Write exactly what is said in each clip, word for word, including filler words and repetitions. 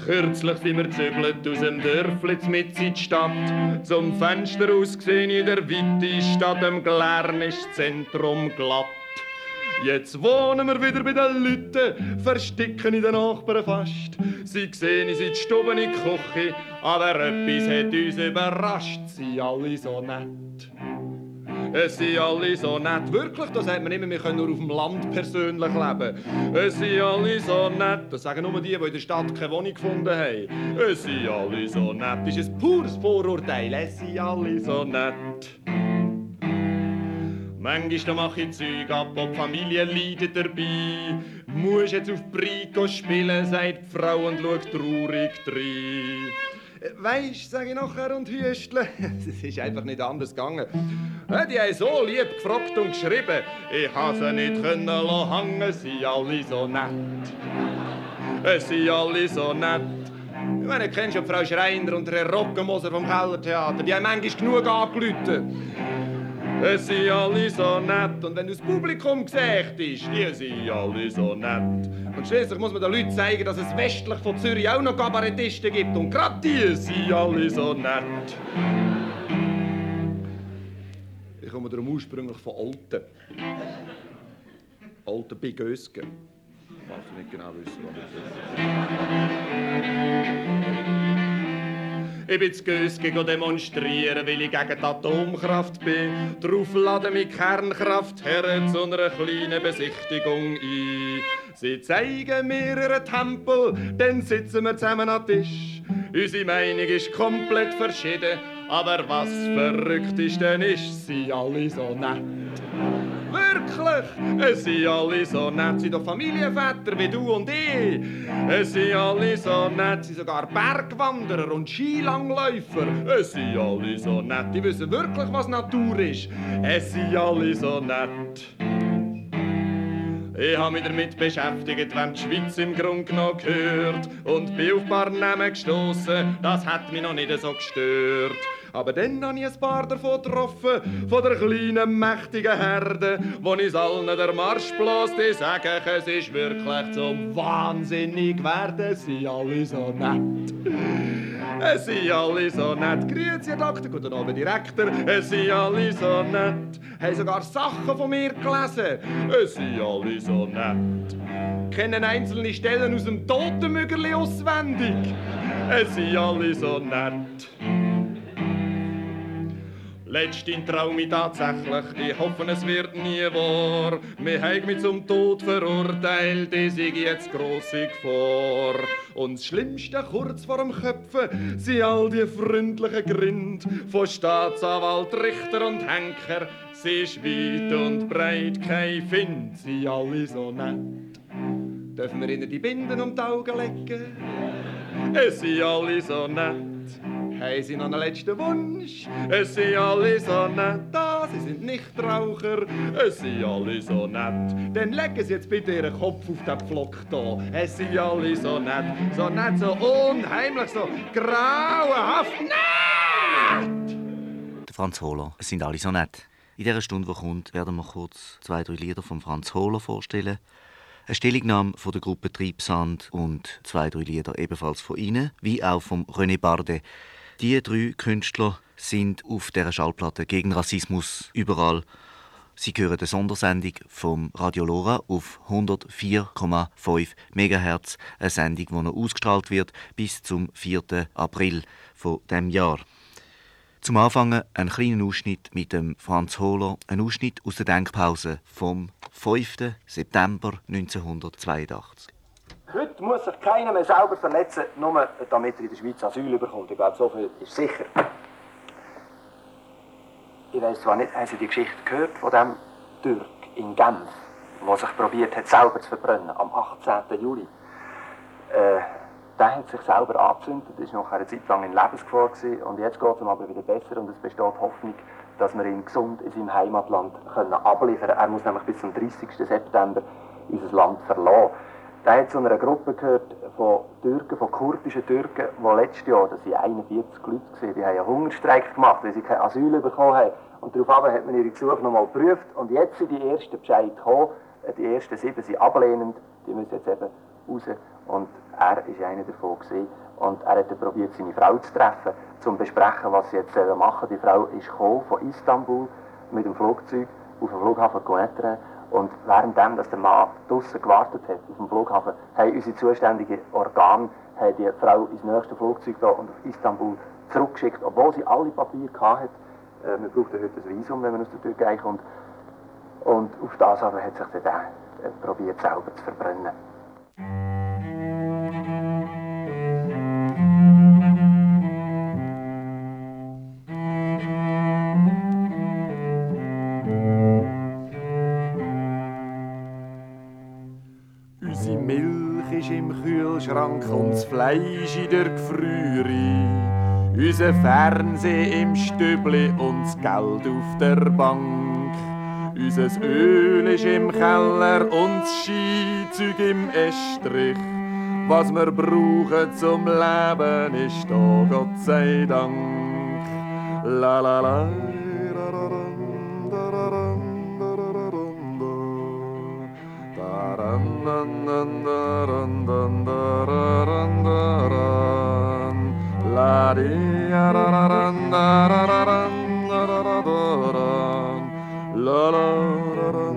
Kürzlich sind wir gezügelt aus dem Dörfli mit in die Stadt. Zum Fenster aus gesehen in der weiten Stadt, im Glärn ist das Zentrum glatt. Jetzt wohnen wir wieder bei den Leuten, versticken in den Nachbarn fast. Sie sehen uns in die Stube, in die Küche, aber etwas hat uns überrascht. Sie alle so nett. Es sind alle so nett. Wirklich, da sagt man immer, wir können nur auf dem Land persönlich leben. Es sind alle so nett. Das sagen nur die, die in der Stadt keine Wohnung gefunden haben. Es sind alle so nett. Das ist ein pures Vorurteil. Es sind alle so nett. Manchmal mache ich Zeug ab, ob die Familie leidet dabei. Musst jetzt auf Brico spielen, sagt die Frau und schaut traurig drein. Weisst, sage ich nachher und hüstle, es ist einfach nicht anders gegangen. Die haben so lieb gefragt und geschrieben, ich habe sie nicht können hängen, es sind alle so nett. Es sind alle so nett. Ich meine, du kennst ja Frau Schreiner und Herr Rockenmoser vom Kellertheater, die haben manchmal genug angerufen. Es sind alle so nett. Und wenn du das Publikum siehst, die sind alle so nett. Und schließlich muss man den Leuten zeigen, dass es westlich von Zürich auch noch Kabarettisten gibt. Und gerade die sind alle so nett. Ich komme darum ursprünglich von Olten. Olten bei Gösgen. Ich weiß nicht genau wissen, was das ist. Ich bin zu Gösgen demonstrieren, weil ich gegen die Atomkraft bin. Darauf laden wir Kernkraft her zu einer kleinen Besichtigung ein. Sie zeigen mir ihren Tempel, dann sitzen wir zusammen am Tisch. Unsere Meinung ist komplett verschieden, aber was verrückt ist, denn ist, sie alle so nett. Wirklich, es sind alle so nett, sie sind doch Familienväter wie du und ich. Es sind alle so nett, sie sind sogar Bergwanderer und Skilangläufer. Es sind alle so nett, die wissen wirklich, was Natur ist. Es sind alle so nett. Ich habe mich damit beschäftigt, wenn die Schweiz im Grunde genommen gehört und bin auf ein paar Namen gestossen, das hat mich noch nicht so gestört. Aber dann habe ich ein paar davon getroffen, von der kleinen, mächtigen Herde, wo uns allen der Marsch bläst, die sagen, es ist wirklich zum wahnsinnig werden, sie sind alle so nett. Es sind alle so nett. Grüezi, Herr Doktor, guten Abend, Direktor. Es sind alle so nett. Haben sogar Sachen von mir gelesen. Es sind alle so nett. Kennen einzelne Stellen aus dem Totenmüggerli auswendig. Es sind alle so nett. Letzten Traum ich tatsächlich, ich hoffe es wird nie wahr. Wir haben mich zum Tod verurteilt, ich sehe jetzt grosse Gefahr. Und das Schlimmste kurz vor dem Köpfen sind all die freundlichen Grind von Staatsanwalt, Richter und Henker. Sie ist weit und breit kein Find, sie alle so nett. Dürfen wir ihnen die Binden um die Augen legen? Es sind alle so nett. Haben Sie noch einen letzten Wunsch? Es sind alle so nett, da, Sie sind Nichtraucher. Es sind alle so nett. Dann legen Sie jetzt bitte Ihren Kopf auf den Pflock da. Es sind alle so nett, so nett, so unheimlich, so grauenhaft nett. Der Franz Hohler, es sind alle so nett. In dieser Stunde, die kommt, werden wir kurz zwei, drei Lieder von Franz Hohler vorstellen. Eine Stellungnahme von der Gruppe Treibsand und zwei, drei Lieder ebenfalls von Ihnen, wie auch von René Bardet. Die drei Künstler sind auf dieser Schallplatte gegen Rassismus überall. Sie hören eine Sondersendung vom Radio Lora auf hundertvier Komma fünf Megahertz, eine Sendung, die noch ausgestrahlt wird bis zum vierten April von diesem Jahr. Zum Anfangen ein kleiner Ausschnitt mit dem Franz Hohler, ein Ausschnitt aus der Denkpause vom fünften September neunzehnhundertzweiundachtzig. Heute muss sich keiner mehr selber verletzen, nur damit er in der Schweiz Asyl bekommt. Ich glaube, so viel ist sicher. Ich weiss zwar nicht, haben Sie die Geschichte gehört von dem Türk in Genf, der sich probiert hat, selber zu verbrennen, am achtzehnten Juli. Äh, der hat sich selber angezündet, das war noch eine Zeit lang in Lebensgefahr gewesen, und jetzt geht es ihm aber wieder besser und es besteht Hoffnung, dass wir ihn gesund in seinem Heimatland können abliefern können. Er muss nämlich bis zum dreißigsten September unser Land verlassen. Der hat zu einer Gruppe gehört von Türken, von kurdischen Türken, die letztes Jahr, das waren einundvierzig Leute, gewesen, die haben einen Hungerstreik gemacht, weil sie kein Asyl bekommen haben. Und daraufhin hat man ihre Gesuche noch mal geprüft. Und jetzt sind die ersten Bescheid gekommen. Die ersten sieben sind ablehnend. Die müssen jetzt eben raus Und er war einer davon gewesen. Und er hat probiert, seine Frau zu treffen, um zu besprechen, was sie jetzt machen sollen. Die Frau ist gekommen von Istanbul mit dem Flugzeug auf den Flughafen Coetre. Und währenddem, dass der Mann draussen gewartet hat auf dem Flughafen, haben unsere zuständigen Organe haben die Frau ins nächste Flugzeug da und auf Istanbul zurückgeschickt, obwohl sie alle Papiere hatte. Äh, man braucht heute ein Visum, wenn man aus der Türkei kommt. Und auf das aber hat sich dann der äh, probiert, selber zu verbrennen. Unsere Milch ist im Kühlschrank und das Fleisch in der Gefrierung. Unser Fernseher im Stübli und das Geld auf der Bank. Unser Öl ist im Keller und das Skizeug im Estrich. Was wir brauchen zum Leben ist da, Gott sei Dank. La la la. La di ra ra ra ra ra ra ra ra la la ra ra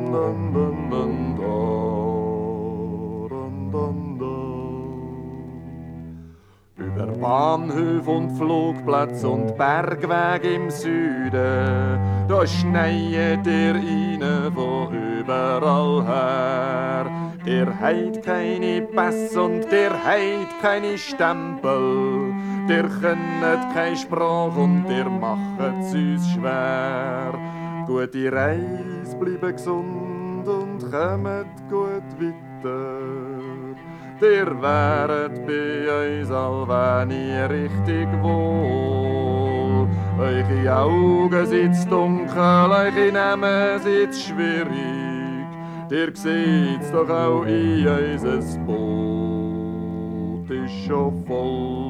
über Bahnhöfe und Flugplätze und Bergwege im Süden, da schneit ihr rein von überall her. Der heit keine Pässe und der heit keine Stempel. Der könnet keine Sprache und der machet's uns schwer. Gute Reise, bleiben gesund und kommet gut weiter. Der wäret bei uns allweil nie richtig wohl. Eure Augen sitzt dunkel, eure Namen sitzt schwierig. Der seht's doch auch in unser Boot ist schon voll.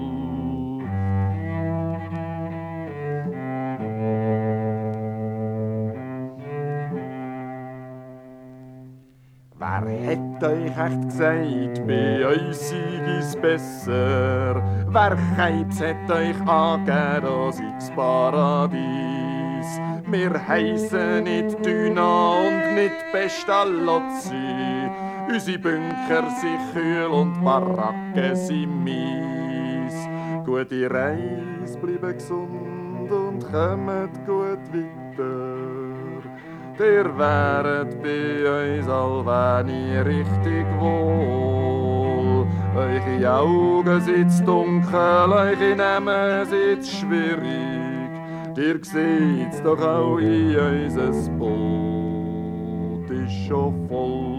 Wer hat euch echt gesagt, bei uns sei es besser? Wer keibt's hat euch angegeben, da sei's Paradies? Wir heissen nicht Düna und nicht Pestalozzi. Unsere Bunker sind kühl und Baracken sind mies. Gute Reise, bleiben gesund und kommet gut weiter. Der wäret bei uns allweil nie richtig wohl. Eure Augen sitzt dunkel, eure Namen sitzt schwierig. Dir seht's doch auch in unser Boot ist schon voll.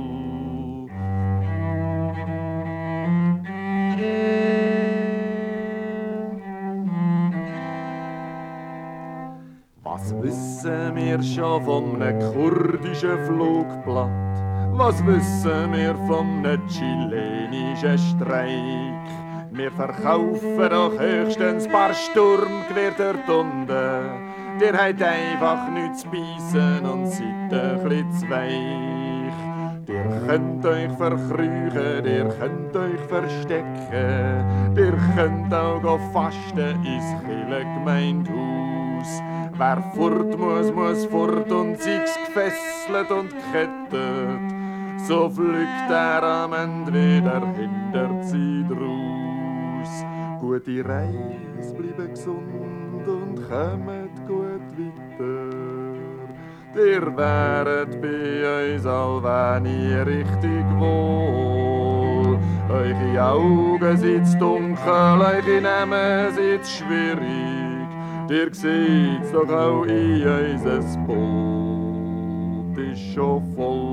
Was wissen wir schon von einem kurdischen Flugblatt? Was wissen wir von einem chilenischen Streik? Wir verkaufen doch höchstens ein paar Sturmgewehr dort unten. Der hat einfach nichts zu beißen und seid ein bisschen zu weich. Ihr könnt euch verkrüchen, ihr könnt euch verstecken. Ihr könnt auch fasten ins Kirchengemeindehaus. Wer fort muss, muss fort und sei's gefesselt und gekettet. So fliegt er am Ende wieder hinter sie draus. Gute Reise, bleiben gesund und kommet gut weiter. Ihr wäret bei uns allweil nie richtig wohl. Eure Augen sitzt dunkel, eure Namen sitzt schwierig. Ihr seht's doch auch in unser Boot ist schon voll.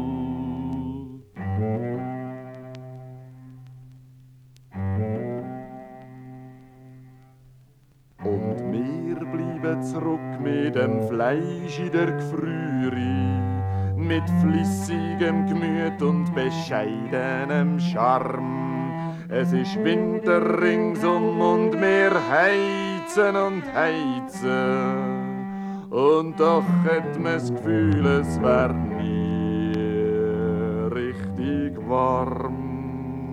Und wir bleiben zurück mit dem Fleisch in der Gefrierung, mit flüssigem Gemüt und bescheidenem Charme. Es ist Winter ringsum und wir heizen und heizen. Und doch hat man das Gefühl, es wär nie richtig warm.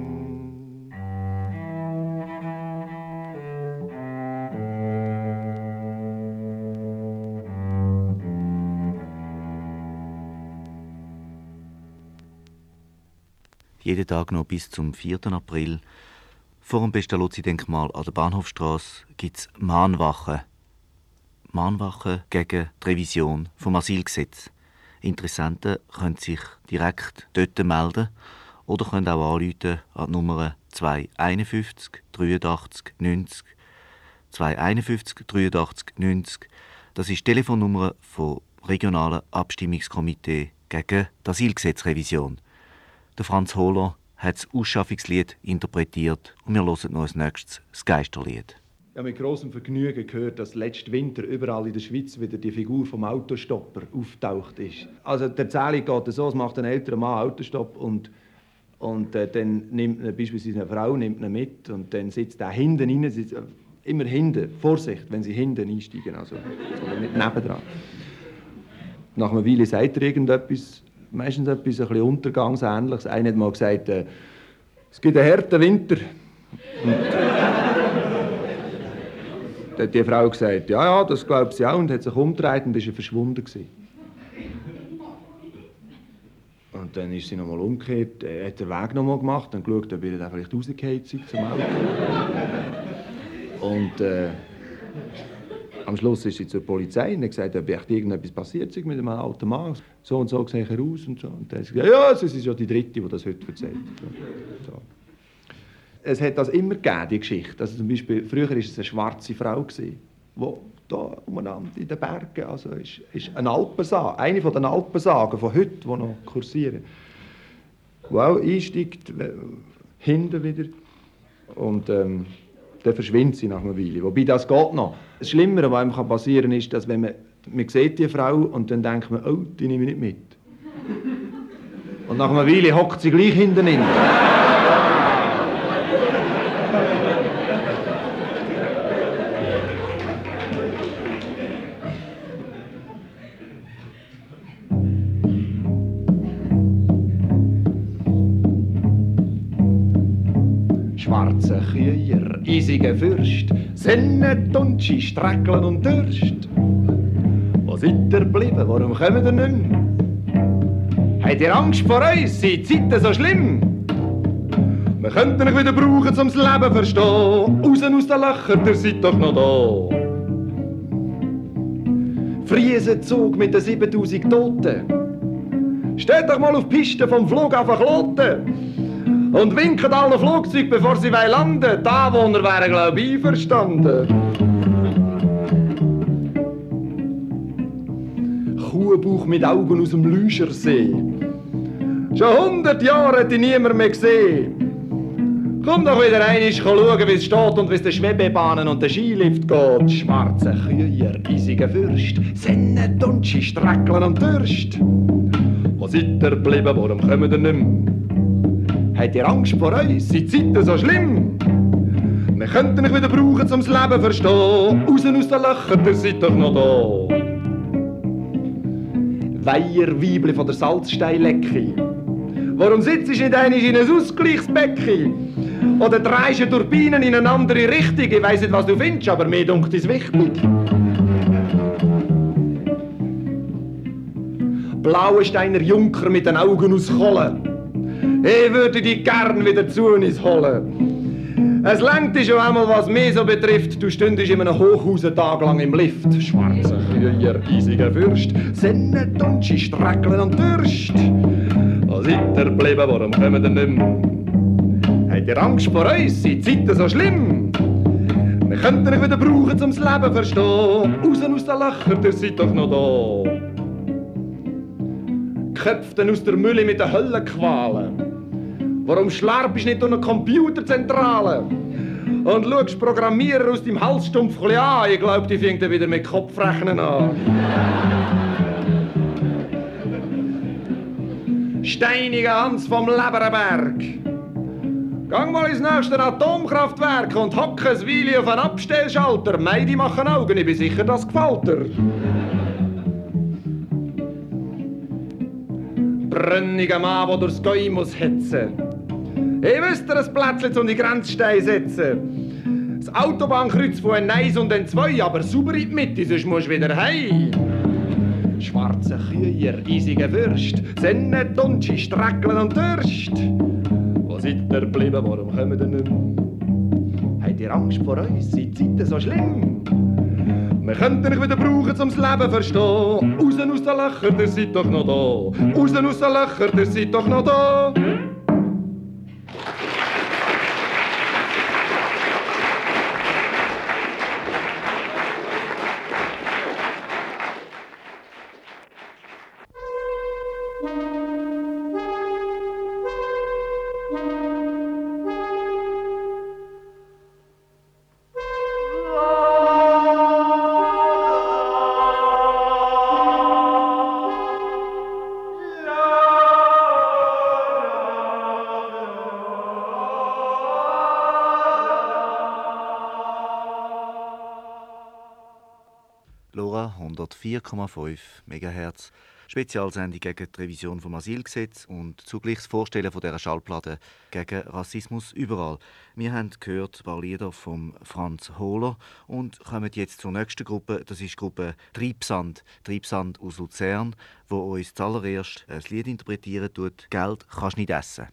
jeden Tag noch bis zum vierten April. Vor dem Pestalozzi-Denkmal an der Bahnhofstrasse gibt es Mahnwachen. Mahnwachen gegen die Revision vom Asylgesetz. Interessenten können sich direkt dort melden oder können auch anrufen an die Nummer zwei eins fünf, dreiundachtzig neunzig. zwei eins fünf, dreiundachtzig neunzig. Das ist die Telefonnummer vom regionalen Abstimmungskomitee gegen die Asylgesetzrevision. Der Franz Hohler hat das Ausschaffungslied interpretiert und wir hören noch als nächstes das Geisterlied. Ich habe mit grossem Vergnügen gehört, dass letzten Winter überall in der Schweiz wieder die Figur vom Autostopper auftaucht ist. Also die Erzählung geht so, es macht ein älterer Mann Autostopp und, und äh, dann nimmt er, beispielsweise eine Frau nimmt ihn mit und dann sitzt er hinten rein, sitzt, äh, immer hinten, Vorsicht, wenn sie hinten einsteigen, also oder nicht nebendran. Nach einer Weile sagt er irgendetwas, meistens etwas ein bisschen Untergangsähnliches. Einer hat mal gesagt, äh, es gibt einen harten Winter. Und dann hat die Frau gesagt, ja, ja, das glaubt sie auch, und hat sich umgedreht und ist verschwunden gewesen. Und dann ist sie nochmal umgekehrt, äh, hat den Weg nochmal gemacht, dann geschaut, ob ihr dann vielleicht rausgefallen seid zum Auto. Und äh, am Schluss ist sie zur Polizei und hat gesagt, ob echt irgendetwas passiert ist mit einem alten Mann. So und so sehe ich aus und so. Und dann hat sie gesagt, ja, es ist ja die Dritte, die das heute erzählt. So. Es hat das immer gegeben, die Geschichte. Also zum Beispiel, früher war es eine schwarze Frau, die da umeinander in den Bergen, also ist, ist eine Alpensage, eine von den Alpensagen von heute, die noch kursieren, die auch einsteigt, hinten wieder, und ähm, dann verschwindet sie nach einer Weile. Wobei, das geht noch. Das Schlimmere, was einem passieren kann, ist, dass wenn man, man sieht die Frau und dann denkt man, oh, die nehme ich nicht mit. Und nach einer Weile hockt sie gleich hinten hin. Schwarze Kühe, eisige Fürst, Senne, Tunschi, Streckeln und Dürst. Wo seid ihr geblieben? Warum kommt ihr nicht mehr? Habt ihr Angst vor uns? Sind die Zeiten so schlimm? Wir könnten euch wieder brauchen, um das Leben zu verstehen. Raus aus den Löchern, ihr seid doch noch da. Friesenzug mit den siebentausend Toten. Steht doch mal auf die Piste vom Flughafen Kloten. Und winken allen Flugzeugen, bevor sie landen. Die Anwohner wären, glaube ich, einverstanden. Kuhbauch mit Augen aus dem Lüschersee. Schon hundert Jahre hat ihn niemand mehr gesehen. Komm doch wieder rein, schauen, wie es steht und wie es den Schwebebahnen und den Skilift geht. Schwarze Kühe, riesige Fürst, Senne, Tunschi, Streckeln und Dürst. Wo seid ihr geblieben, warum kommt ihr nicht mehr? Habt ihr Angst vor uns? Sind die Zeiten so schlimm? Wir könnten euch wieder brauchen, um das Leben zu verstehen. Raus aus den Löchern, ihr seid doch noch da. Weiherweibli von der Salzsteinlecke. Warum sitzt du nicht einmal in ein Ausgleichsbecken? Oder drehst du Turbinen in eine andere Richtung? Ich weiss nicht, was du findest, aber mir dunkt es wichtig. Blauensteiner Junker mit den Augen aus Kohle. Ich würde dich gern wieder zu uns holen. Es lenkt dich schon einmal, was mich so betrifft. Du stündest in einem Hochhaus einen Tag lang im Lift. Schwarze Kühe, riesiger Fürst, Senne, Tunschi, Streckeln und Dürst. Wo seid ihr geblieben, warum kommen ihr nicht mehr? Habt ihr Angst vor uns? Sind die Zeiten so schlimm? Wir könnten euch wieder brauchen, um das Leben zu verstehen. Raus aus den Löchern, ihr seid doch noch da. Köpften aus der Mülle mit den Höllenqualen. Warum schlarpst du nicht durch eine Computerzentrale? Und schaust Programmierer aus deinem Halsstumpf an? Ich glaub, die fängt wieder mit Kopfrechnen an. Steiniger Hans vom Leberenberg. Gang mal ins nächste Atomkraftwerk und hock ein Weile auf einen Abstellschalter. Meidi machen Augen, ich bin sicher, das gefällt dir. Brünniger Mann, der durchs Gäu muss hetzen. Ich wüsste ein Plätzchen um die Grenzsteine setzen. Das Autobahnkreuz von ein Eins und ein Zwei, aber sauber in die Mitte, sonst musst du wieder heim. Schwarze Kühe, riesige Würst, Senne, Dunschi, Streckeln und Dürst. Wo seid ihr geblieben, warum kommt ihr nicht mehr? Habt ihr Angst vor uns, sind die Zeiten so schlimm? Wir könnten euch wieder brauchen, um das Leben zu verstehen. Raus aus den Löchern, ihr seid doch noch da. Raus aus den Löchern, ihr seid doch noch da. hundertvier Komma fünf Megahertz. Spezialsendung gegen die Revision des Asylgesetzes und zugleich das Vorstellen von dieser Schallplatte gegen Rassismus überall. Wir haben gehört ein paar Lieder von Franz Hohler und kommen jetzt zur nächsten Gruppe. Das ist die Gruppe Treibsand. Treibsand aus Luzern, wo uns zuallererst ein Lied interpretieren tut. «Geld kannst nicht essen».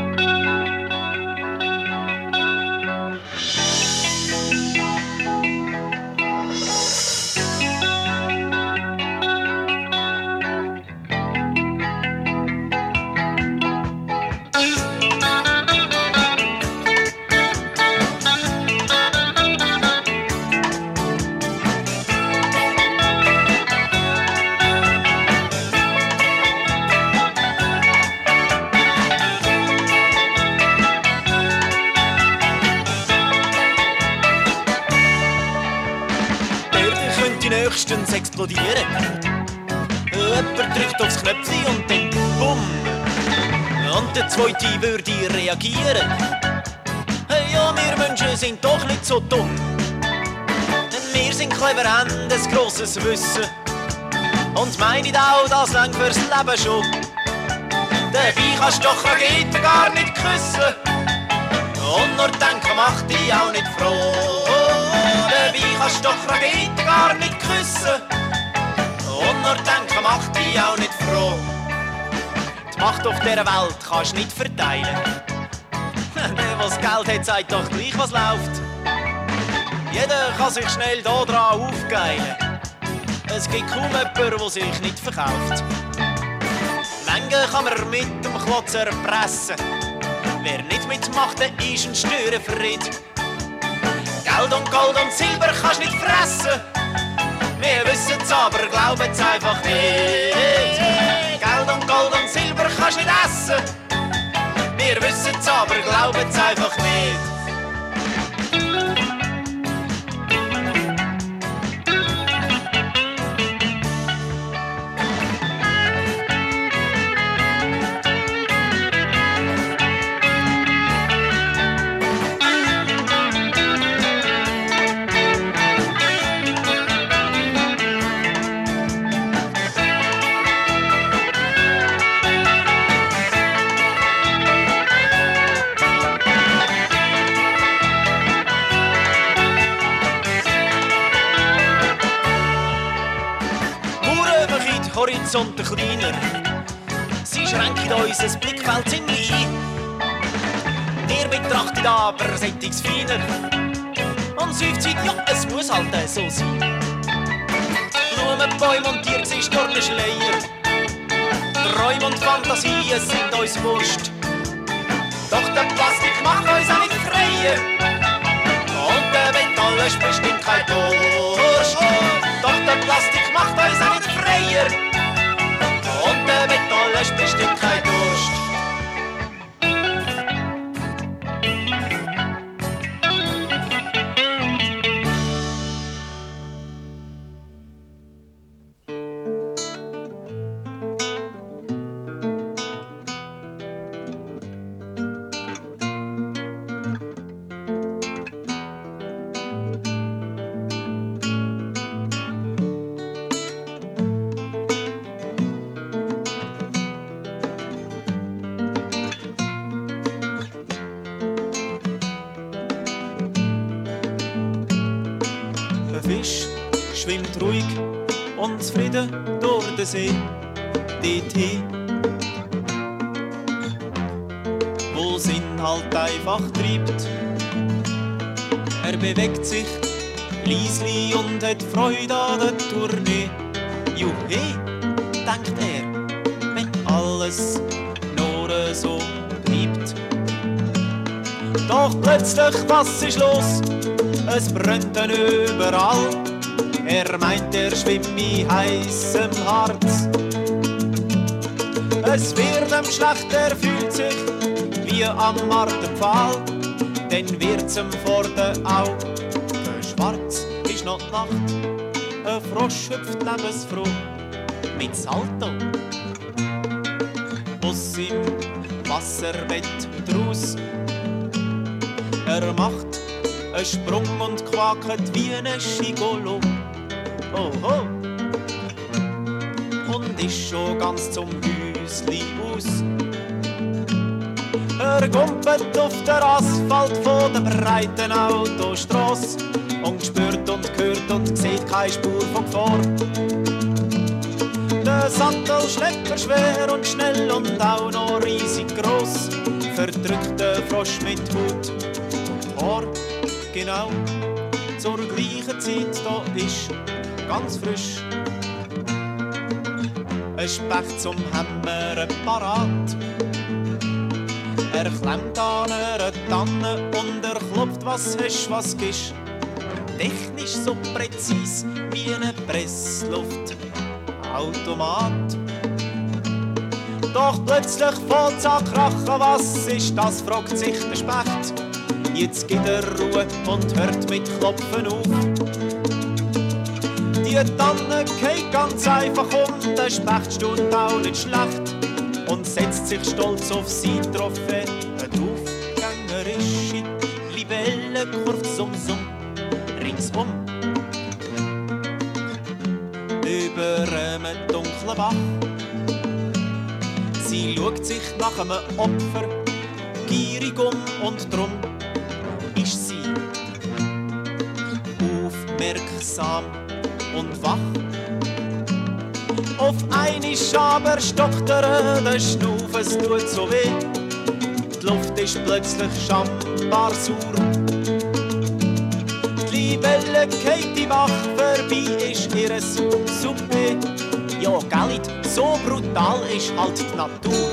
Nächstens explodieren. Jemand drückt aufs Knöpfchen und dann bumm. Und der Zweite würde reagieren. Hey, ja, wir Menschen sind doch nicht so dumm. Denn wir sind clever, haben ein grosses Wissen. Und meinen auch, das lang fürs Leben schon. Dabei kannst du doch Raketen gar nicht küssen. Und nur denken macht dich auch nicht froh. Dabei kannst du doch Raketen gar nicht küssen. Und nur denken macht dich auch nicht froh. Die Macht auf dieser Welt kannst du nicht verteilen. Der, was Geld hat, sagt doch gleich, was läuft. Jeder kann sich schnell da dran aufgeilen. Es gibt kaum jemanden, der sich nicht verkauft. Menge kann man mit dem Klotz erpressen. Wer nicht mitmacht, der ist ein Störenfried. Geld und Gold und Silber kannst nicht fressen. Wir wissen's, aber glauben's einfach nicht. Geld und Gold und Silber kannst nicht essen. Wir wissen's, aber glauben's einfach nicht. Horizonte kleiner, sie schränken unser Blickfeld ziemlich ein. Ihr betrachtet aber sättigs feiner und seufzt, ja, es muss halt so sein. Blumen, Bäume und Tiere sind Stornenschleier, Träume und Fantasien sind uns Wurst. Doch der Plastik macht uns auch nicht freier und der Beton löscht bestimmt kein Durst. Doch der Plastik macht uns auch nicht freier und der Beton löscht bestimmt kein Durst. und zufrieden durch den See dorthin, wo Sinn halt einfach treibt. Er bewegt sich leisli und hat Freude an der Tournee. Juhe, denkt er, wenn alles nur so bleibt. Doch plötzlich, was ist los? Es brennt ihn überall. Er meint, er schwimmt in heissem Harz. Es wird ihm schlecht, er fühlt sich wie am Marterpfahl. Dann wird's ihm vor den Augen schwarz, ist noch die Nacht. Ein Frosch hüpft lebensfroh mit Salto aus seinem Wasserbett draus. Er macht einen Sprung und quakt wie ein Gigolo. Oho! Und ist schon ganz zum Häusli aus. Er gumpet auf der Asphalt von der breiten Autostrasse und spürt und hört und sieht keine Spur von Gefahr. Der Sattel schlepper schwer und schnell und auch noch riesig gross, verdrückt der Frosch mit Hut und Haar. Genau zur gleichen Zeit da ist ganz frisch ein Specht zum Hämmern parat. Er klemmt an einer Tanne und er klopft, was hast, was gibst. Technisch so präzis wie ein Pressluftautomat. Doch plötzlich fällt's an krachen, was ist das, fragt sich der Specht. Jetzt gibt er Ruhe und hört mit Klopfen auf. Die Tanne geht ganz einfach um, der Specht stund auch nicht schlecht und setzt sich stolz auf sein Trophäe. Eine aufgängerische Libelle kurft summ summ ringsum. Über einem dunklen Bach. Sie schaut sich nach einem Opfer gierig um und drum ist sie aufmerksam und wach. Auf einmal aber stockt er den Schnuff, es tut so weh. Die Luft ist plötzlich schambar sauer. Die Libelle geht die Wach vorbei, ist ihres Souper. Ja, Geld, so brutal ist halt die Natur.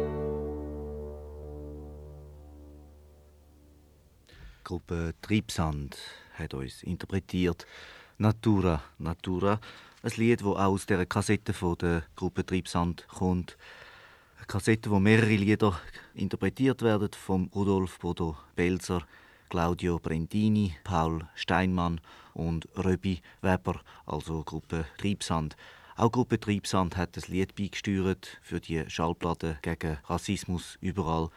Die Gruppe Treibsand hat uns interpretiert «Natura, Natura», ein Lied, das auch aus der Kassette von der Gruppe Treibsand kommt. Eine Kassette, wo mehrere Lieder interpretiert werden von Rudolf Bodo Belzer, Claudio Brendini, Paul Steinmann und Röbi Weber, also Gruppe Treibsand. Auch Gruppe Treibsand hat das Lied beigesteuert für die Schallplatte gegen Rassismus überall.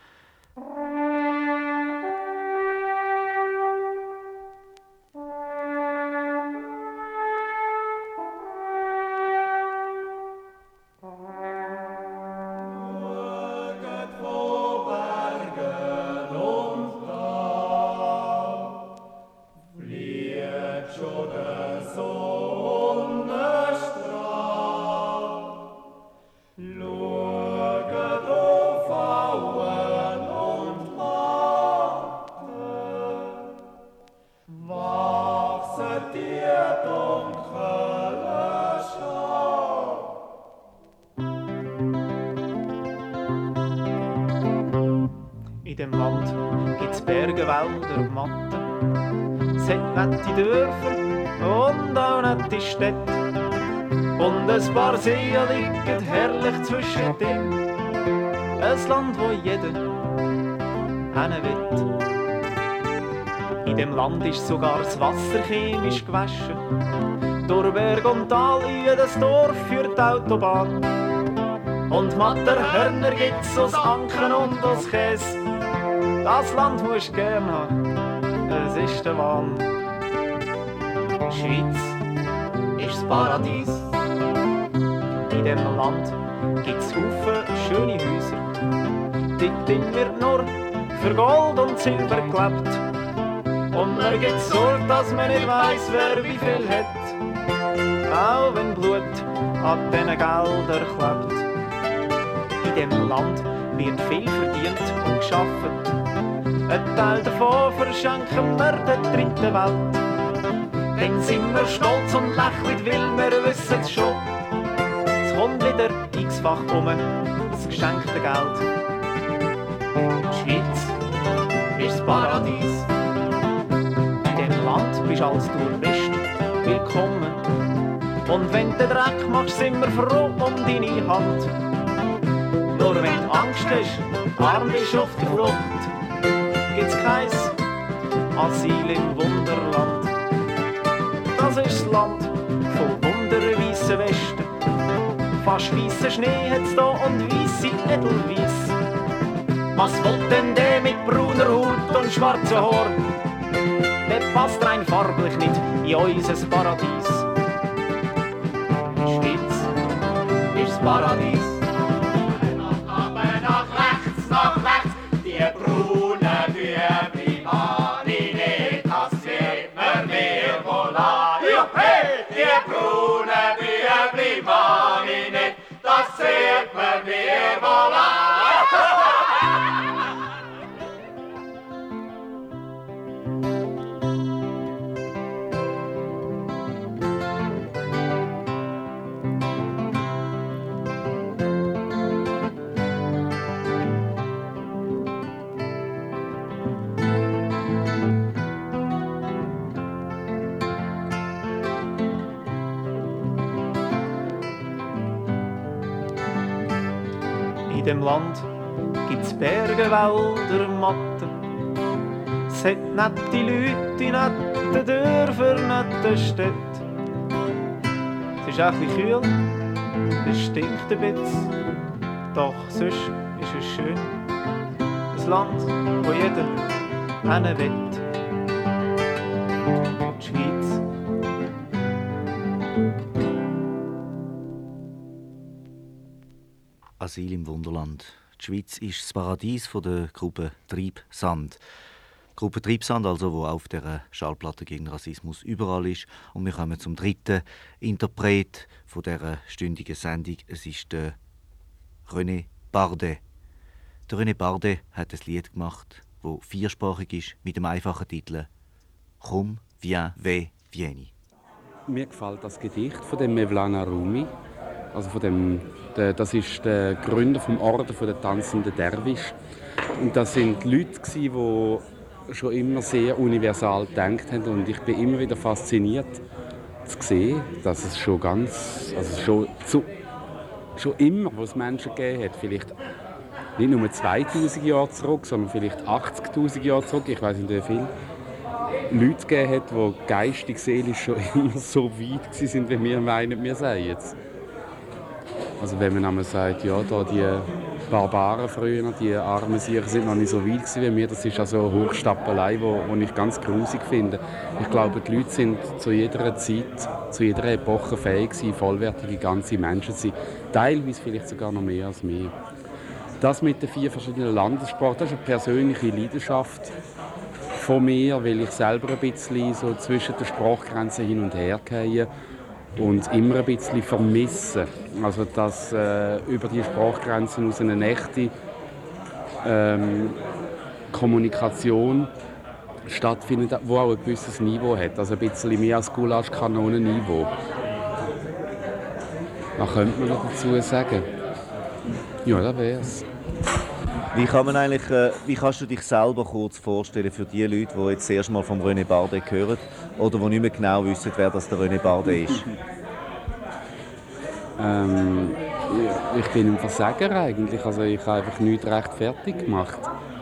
In dem Land gibt's Berge, Wälder und Matten. Es hat nette Dörfer und auch nette Städte. Und ein paar Seen liegen herrlich zwischendrin. Ein Land, wo jeder hin will. In dem Land ist sogar das Wasser chemisch gewaschen. Durch Berg und Tal, in jedes Dorf führt die Autobahn. Und Matterhörner gibt's aus Anken und aus Käse. Das Land musst du gern haben, es ist der Wahn. Die Schweiz ist das Paradies. In diesem Land gibt's Haufen schöne Häuser. Dort wird nur für Gold und Silber gelebt. Und man gibt Sorge, dass man nicht weiss, wer wie viel hat. auch wenn Blut an diesen Geldern klebt. In diesem Land wird viel verdient und geschafft. Ein Teil davon verschenken wir der dritten Welt. Dann sind wir stolz und lächeln, weil wir wissen es schon. Es kommt wieder x-fach um, das geschenkte Geld. Die Schweiz ist das Paradies. In diesem Land bist du als Tourist willkommen. Und wenn du Dreck machst, sind wir froh um deine Hand. Nur wenn du Angst hast, arm bist auf der Flucht, gibt's kein Asyl im Wunderland. Das ist das Land von wunderweissen Westen. Fast weissen Schnee hat's da und weisse Edelweiss. Was will denn der mit brauner Haut und schwarzem Haar? Der passt rein farblich nicht in unser Paradies. Die Schweiz ist das Paradies. In dem Land gibt's Berge, Wälder, Matten. Es hat nette Leute in netten Dörfern, netten Städten. Es ist auch ein bisschen kühl, es stinkt ein bisschen. Doch sonst ist es schön. Ein Land, wo jeder hin will. Die Schweiz. Asyl im Wunderland. Die Schweiz ist das Paradies der Gruppe Treibsand. Die Gruppe Treibsand, also, wo auf der Schallplatte gegen Rassismus überall ist. Und wir kommen zum dritten Interpret von dieser stündigen Sendung. Es ist der René Bardet. Der René Bardet hat ein Lied gemacht, das viersprachig ist, mit dem einfachen Titel «Komm, viens, ve, vieni». Mir gefällt das Gedicht von dem Mevlana Rumi. Also von dem, der, das ist der Gründer vom Orden der tanzenden Derwisch. Und das sind Leute, die schon immer sehr universal gedacht haben. Und ich bin immer wieder fasziniert zu sehen, dass es schon ganz, also schon, zu, schon immer, wo es Menschen gegeben hat, vielleicht nicht nur zweitausend Jahre zurück, sondern vielleicht achtzigtausend Jahre zurück, ich weiß nicht wie viel, Leute gegeben hat, die geistig, seelisch schon immer so weit waren, wie wir meinen, wir seien jetzt. Also wenn man einmal sagt, ja, da die Barbaren früher, die armen Sicher sind noch nicht so weit wie wir, das ist also eine Hochstapelei, die ich ganz grusig finde. Ich glaube, die Leute sind zu jeder Zeit, zu jeder Epoche fähig, vollwertige ganze Menschen zu sein. Teilweise vielleicht sogar noch mehr als wir. Das mit den vier verschiedenen Landessprachen, das ist eine persönliche Leidenschaft von mir, weil ich selber ein bisschen so zwischen den Sprachgrenzen hin und her gehe und immer ein bisschen vermisse. Also, dass äh, über die Sprachgrenzen aus eine echte ähm, Kommunikation stattfindet, die auch ein gewisses Niveau hat. Also ein bisschen mehr als Gulasch-Kanonen-Niveau. Was könnte man noch dazu sagen? Ja, das wär's. Wie, kann man eigentlich, äh, wie kannst du dich selber kurz vorstellen für die Leute, die jetzt erst mal vom René Bardet hören oder die nicht mehr genau wissen, wer das der René Bardet ist? ähm, ich bin ein Versager eigentlich. Also ich habe einfach nichts recht fertig gemacht.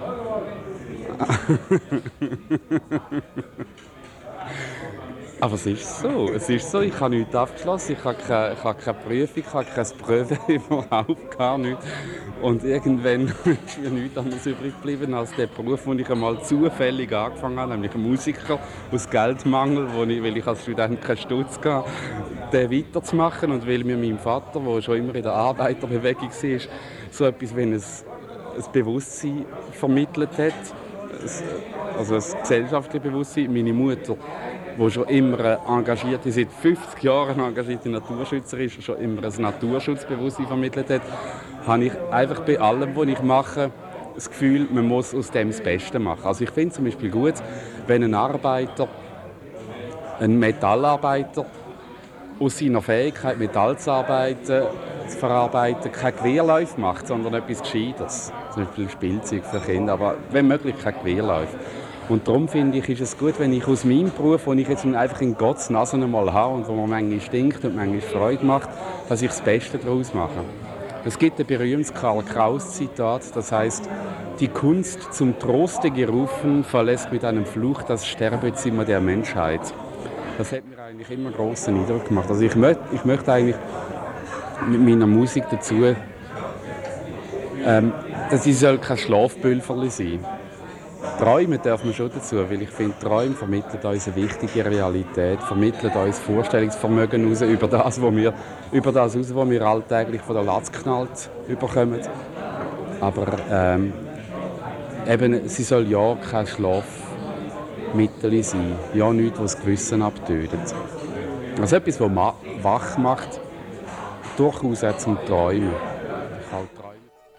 Aber es ist so. Es ist so. Ich habe nichts abgeschlossen. Ich habe keine, ich habe keine Prüfung, ich habe keine Prüfe, überhaupt gar nichts. Und irgendwann ist mir nichts anderes übrig geblieben als der Beruf, den ich einmal zufällig angefangen habe, nämlich Musiker aus Geldmangel, wo ich, weil ich als Student keinen Stutz hatte, den weiterzumachen. Und weil mir mein Vater, der schon immer in der Arbeiterbewegung war, so etwas wie ein, ein Bewusstsein vermittelt hat, also ein gesellschaftliches Bewusstsein. Meine Mutter, der schon immer engagiert ist, seit fünfzig Jahren engagierter Naturschützer ist, schon immer ein Naturschutzbewusstsein vermittelt hat, habe ich einfach bei allem, was ich mache, das Gefühl, man muss aus dem das Beste machen. Also ich finde zum Beispiel gut, wenn ein Arbeiter, ein Metallarbeiter aus seiner Fähigkeit, Metall zu arbeiten, zu verarbeiten, keine Gewehrläufe macht, sondern etwas Gescheites. Zum Beispiel Spielzeug für Kinder, aber wenn möglich keine Gewehrläufe. Und darum finde ich, ist es gut, wenn ich aus meinem Beruf, den ich jetzt einfach in Gottes Nase einmal habe und wo mir manchmal stinkt und manchmal Freude macht, dass ich das Beste daraus mache. Es gibt ein berühmtes Karl Kraus-Zitat, das heißt: Die Kunst zum Troste gerufen, verlässt mit einem Fluch das Sterbezimmer der Menschheit. Das hat mir eigentlich immer einen grossen Eindruck gemacht. Also ich, möchte, ich möchte eigentlich mit meiner Musik dazu, ähm, dass sie soll kein Schlafpülverli sein. Träumen dürfen wir schon dazu, weil ich finde, Träume vermitteln uns eine wichtige Realität, vermitteln uns Vorstellungsvermögen raus über das, was wir, über das raus, was wir alltäglich von der Latz geknallt überkommen. Aber ähm, eben, sie soll ja kein Schlafmittel sein, ja nichts, was das Gewissen abtötet. Also etwas, was ma- wach macht, durchaus auch zum Träumen. Ich halte Träumen.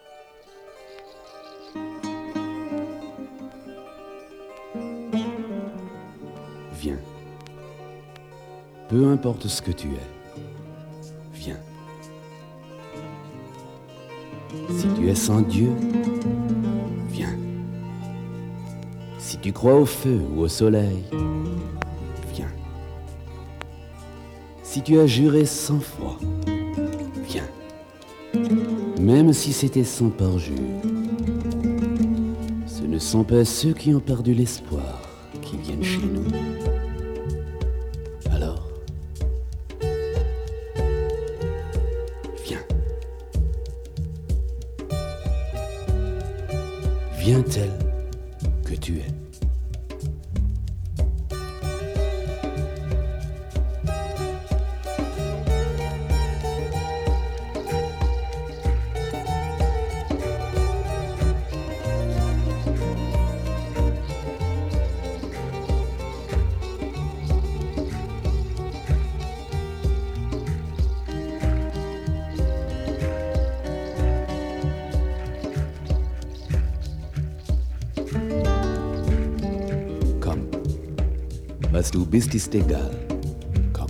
Viens. Peu importe ce que tu es, viens. Si tu es sans Dieu, viens. Si tu crois au feu ou au soleil, viens. Si tu as juré cent fois, viens. Même si c'était sans parjure, ce ne sont pas ceux qui ont perdu l'espoir qui viennent chez nous. Alors, viens. Viens tel que tu es. Was du bist, ist egal. Komm.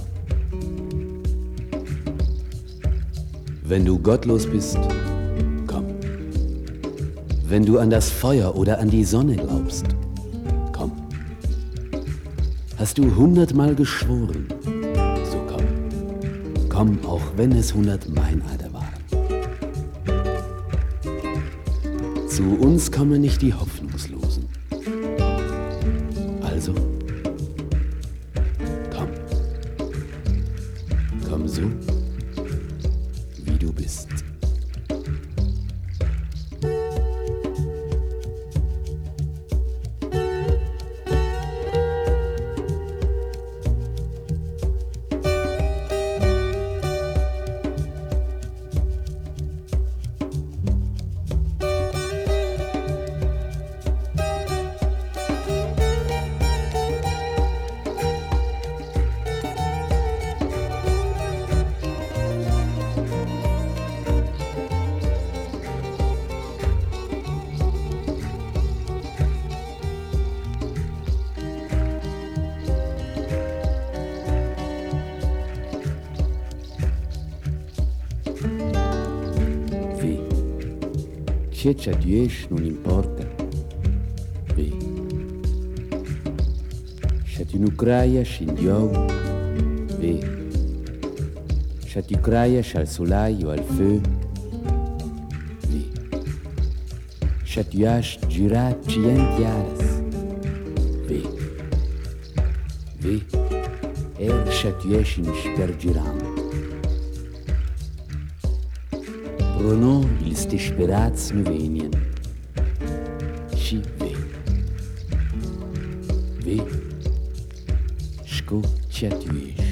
Wenn du gottlos bist, komm. Wenn du an das Feuer oder an die Sonne glaubst, komm. Hast du hundertmal geschworen, so komm. Komm, auch wenn es hundert Meineide waren. Zu uns kommen nicht die Hoffnungslosen. Also, so, wie du bist. Ce ce tu ești nu importa. Vei. Și tu nu craiași în Dio. Vei. Și tu craiași al soleil ou al feu. Vei. Și tu aș girat cient iaras. Vei. Vei. Er și tu ești în spergiram. Bruno, ils t'esperați nu venien. Și vei. Vei. Șco ce tu ești.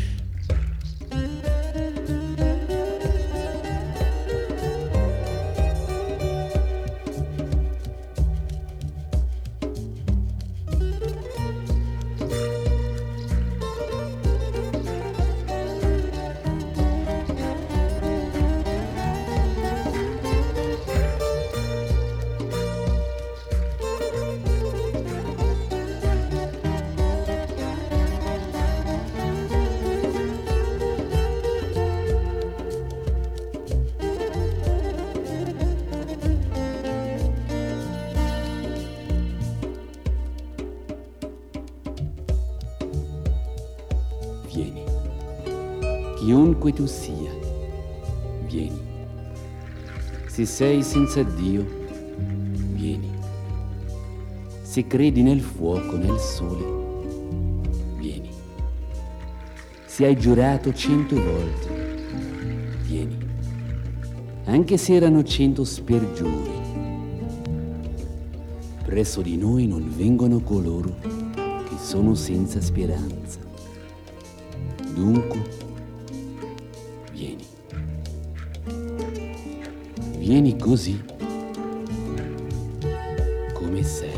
vieni. Chiunque tu sia, vieni. Se sei senza Dio, vieni. Se credi nel fuoco, nel sole, vieni. Se hai giurato cento volte, vieni. Anche se erano cento spergiuri. Presso di noi non vengono coloro che sono senza speranza. Dunque, vieni. Vieni così, come sei.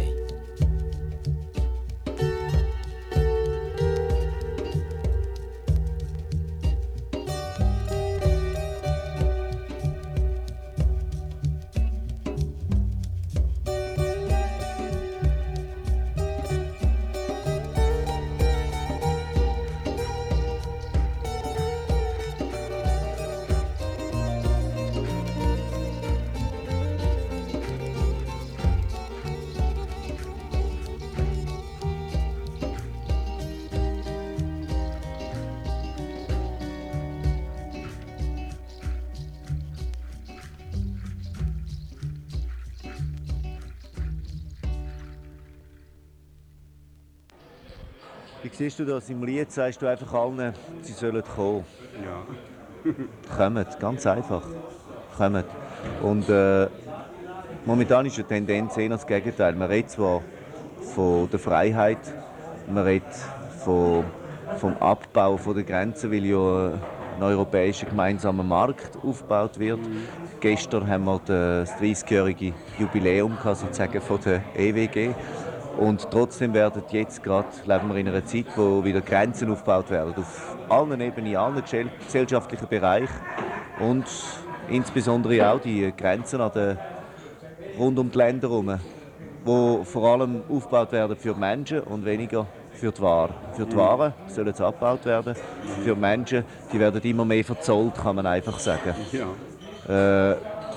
Wie siehst du das im Lied? Sagst du einfach allen, sie sollen kommen? Ja. Kommt, ganz einfach. Kommt. Und äh, momentan ist die Tendenz eher das Gegenteil. Man redet zwar von der Freiheit, man redet von, vom Abbau von der Grenzen, weil ja ein europäischer gemeinsamer Markt aufgebaut wird. Mhm. Gestern haben wir das dreißigjährige Jubiläum sozusagen von der E W G. Und trotzdem werden jetzt gerade, leben wir in einer Zeit, wo wieder Grenzen aufgebaut werden, auf allen Ebenen, in allen gesellschaftlichen Bereichen und insbesondere auch die Grenzen an den, rund um die Länder herum, die vor allem aufgebaut werden für die Menschen und weniger für die Waren. Für die Waren sollen sie abgebaut werden, für die Menschen, die werden immer mehr verzollt, kann man einfach sagen. Ja. Äh,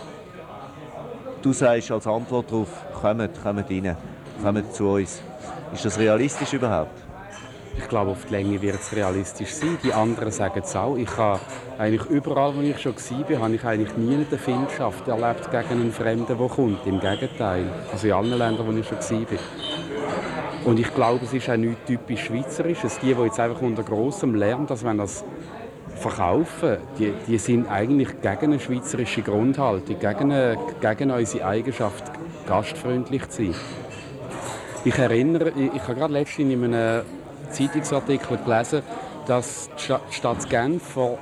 du sagst als Antwort darauf, kommt, kommt rein. Kommen zu uns. Ist das realistisch überhaupt? Ich glaube, auf die Länge wird es realistisch sein. Die anderen sagen es auch. Ich habe eigentlich überall, wo ich schon war, habe ich eigentlich nie eine Findschaft erlebt gegen einen Fremden, der kommt. Im Gegenteil. Also in allen Ländern, wo ich schon war. Und ich glaube, es ist auch nichts typisch Schweizerisches. Die, die jetzt einfach unter grossem lernen, dass wenn das verkaufen, die, die sind eigentlich gegen eine schweizerische Grundhaltung, gegen, eine, gegen unsere Eigenschaft, gastfreundlich zu sein. Ich erinnere, ich, ich habe gerade letztens in einem Zeitungsartikel gelesen, dass die Stadt Genf vor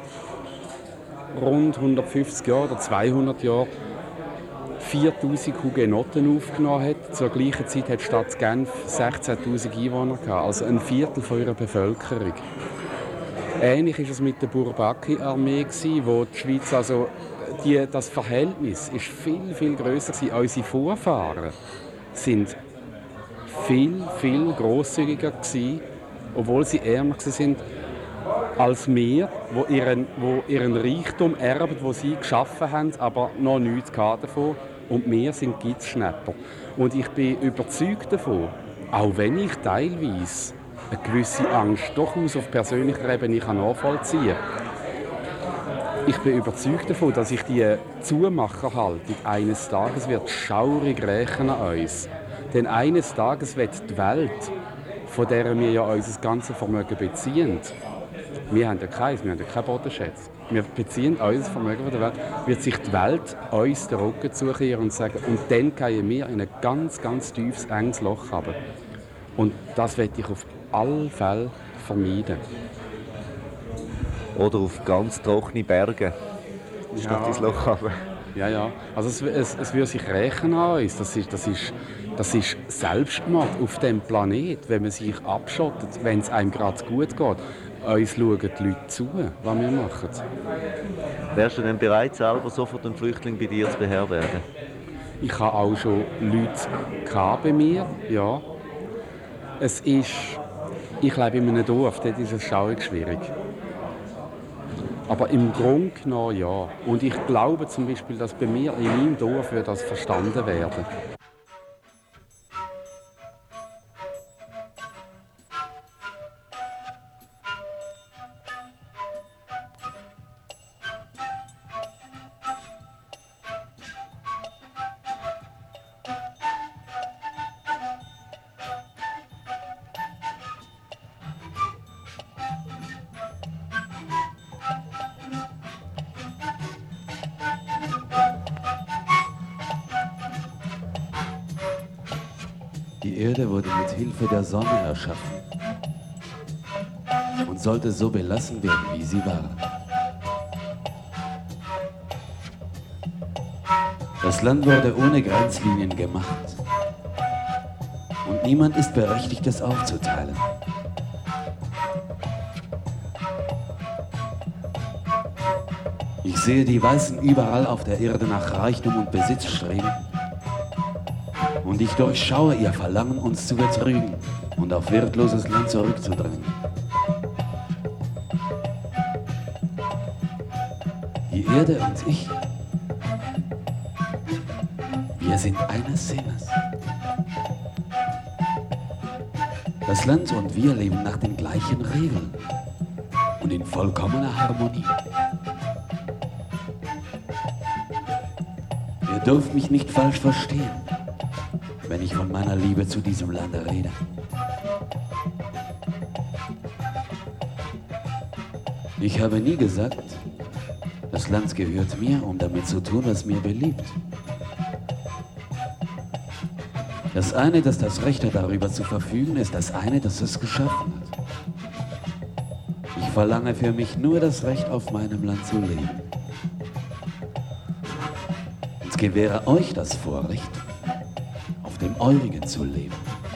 rund hundertfünfzig Jahren oder zweihundert Jahren viertausend Hugenotten aufgenommen hat. Zur gleichen Zeit hat die Stadt Genf sechzehntausend Einwohner gehabt, also ein Viertel von ihrer Bevölkerung. Ähnlich war es mit der Bourbaki-Armee, wo die Schweiz, also die, das Verhältnis ist viel, viel grösser war. Unsere Vorfahren sind viel, viel grosszügiger gewesen, obwohl sie ärmer waren als wir, wo ihren, wo ihren Reichtum erben, den sie geschaffen haben, aber noch nichts davon. Und wir sind Gitzschnäpper. Und ich bin überzeugt davon, auch wenn ich teilweise eine gewisse Angst durchaus auf persönlicher Ebene nachvollziehen kann, ich bin überzeugt davon, dass ich die Zumacherhaltung eines Tages wird schaurig rächen an uns. Denn eines Tages wird die Welt, von der wir ja unser ganzes Vermögen beziehen, wir haben ja keins, wir haben ja keine Bodenschätze, wir beziehen unser Vermögen von der Welt, wird sich die Welt uns den Rücken zukehren und sagen, und dann gehen wir in ein ganz, ganz tiefes, enges Loch haben. Und das werde ich auf alle Fälle vermeiden. Oder auf ganz trockene Berge, statt ja. ins Loch haben. Ja, ja. Also es, es, es würde sich rächen an uns. Das ist, das ist, das ist Selbstmord auf dem Planet, wenn man sich abschottet, wenn es einem gerade gut geht. Uns schauen die Leute zu, was wir machen. Wärst du denn bereit, selber sofort einen Flüchtling bei dir zu beherbergen? Ich habe auch schon Leute bei mir, ja. Es ist, ich lebe in einem Dorf, dort ist es schaurig schwierig. Aber im Grunde genommen ja. Und ich glaube zum Beispiel, dass bei mir in meinem Dorf wird das verstanden werden. Erde wurde mit Hilfe der Sonne erschaffen und sollte so belassen werden, wie sie war. Das Land wurde ohne Grenzlinien gemacht und niemand ist berechtigt, es aufzuteilen. Ich sehe die Weißen überall auf der Erde nach Reichtum und Besitz streben und ich durchschaue ihr Verlangen, uns zu betrügen und auf wertloses Land zurückzudrängen. Die Erde und ich, wir sind eines Sinnes. Das Land und wir leben nach den gleichen Regeln und in vollkommener Harmonie. Ihr dürft mich nicht falsch verstehen, wenn ich von meiner Liebe zu diesem Lande rede. Ich habe nie gesagt, das Land gehört mir, um damit zu tun, was mir beliebt. Das eine, das das Recht hat, darüber zu verfügen, ist das eine, das es geschaffen hat. Ich verlange für mich nur das Recht, auf meinem Land zu leben. Und gewähre euch das Vorrecht, auf dem eurigen zu leben.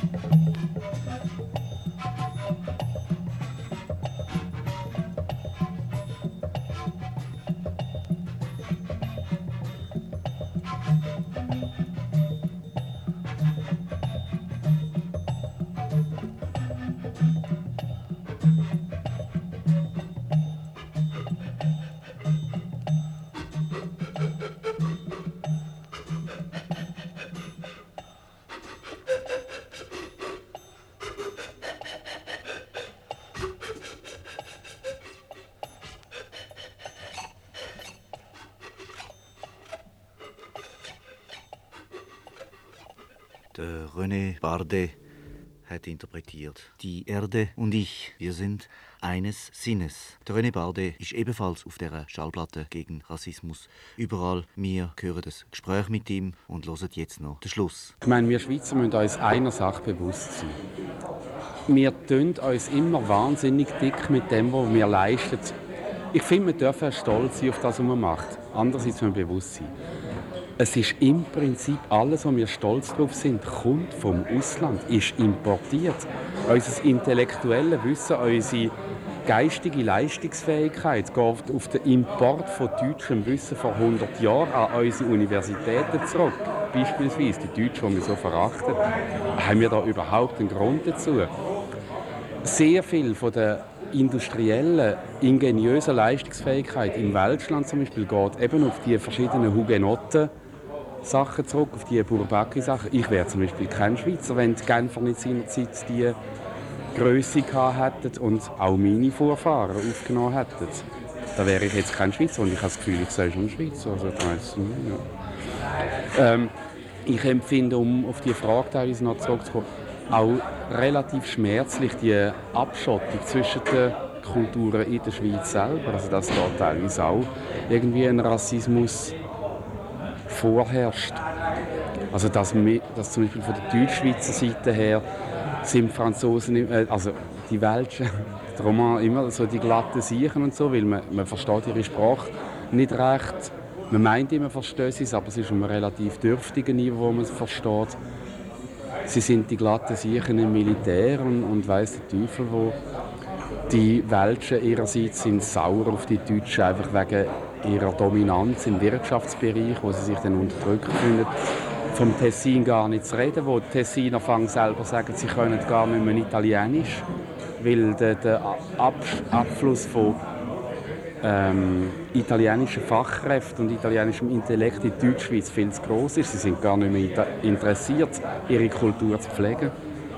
Der René Bardet hat interpretiert: Die Erde und ich, wir sind eines Sinnes. Der René Bardet ist ebenfalls auf dieser Schallplatte gegen Rassismus überall. Wir hören das Gespräch mit ihm und hören jetzt noch den Schluss. Ich meine, wir Schweizer müssen uns einer Sache bewusst sein. Wir tun uns immer wahnsinnig dick mit dem, was wir leisten. Ich finde, wir dürfen stolz sein auf das, was man macht. Andererseits müssen wir bewusst sein. Es ist im Prinzip alles, was wir stolz drauf sind, kommt vom Ausland, ist importiert. Unser intellektuelles Wissen, unsere geistige Leistungsfähigkeit geht auf den Import von deutschem Wissen vor hundert Jahren an unsere Universitäten zurück. Beispielsweise die Deutschen, die wir so verachten. Haben wir da überhaupt einen Grund dazu? Sehr viel von der industriellen, ingeniösen Leistungsfähigkeit im Welschland zum Beispiel geht eben auf die verschiedenen Hugenotten Sachen zurück, auf die Bourbaki-Sachen. Ich wäre zum Beispiel kein Schweizer, wenn die Genfer nicht seinerzeit die Grösse gehabt hätten und auch meine Vorfahren aufgenommen hätten. Da wäre ich jetzt kein Schweizer und ich habe das Gefühl, ich sei schon Schweizer. Also, ich, weiss, ja. ähm, ich empfinde, um auf die Frage teilweise noch zurückzukommen, auch relativ schmerzlich die Abschottung zwischen den Kulturen in der Schweiz selber. Also dass da teilweise auch irgendwie ein Rassismus vorherrscht. Also dass, wir, dass zum Beispiel von der Deutschschweizer Seite her sind Franzosen, äh, also die Welschen, die Roman immer so die glatten Siechen und so, weil man, man versteht ihre Sprache nicht recht. Man meint immer, versteht sie es, aber es ist um ein relativ dürftiges Niveau, wo man es versteht. Sie sind die glatten Siechen im Militär und, und weiss der Teufel wo. Die Welschen ihrerseits sind sauer auf die Deutschen, einfach wegen ihrer Dominanz im Wirtschaftsbereich, wo sie sich dann unterdrückt fühlen. Vom Tessin gar nicht zu reden, wo die Tessiner fangen selber sagen, sie können gar nicht mehr Italienisch, weil der, der Ab- Abfluss von ähm, italienischen Fachkräften und italienischem Intellekt in die Deutschschweiz viel zu gross ist. Sie sind gar nicht mehr interessiert, ihre Kultur zu pflegen.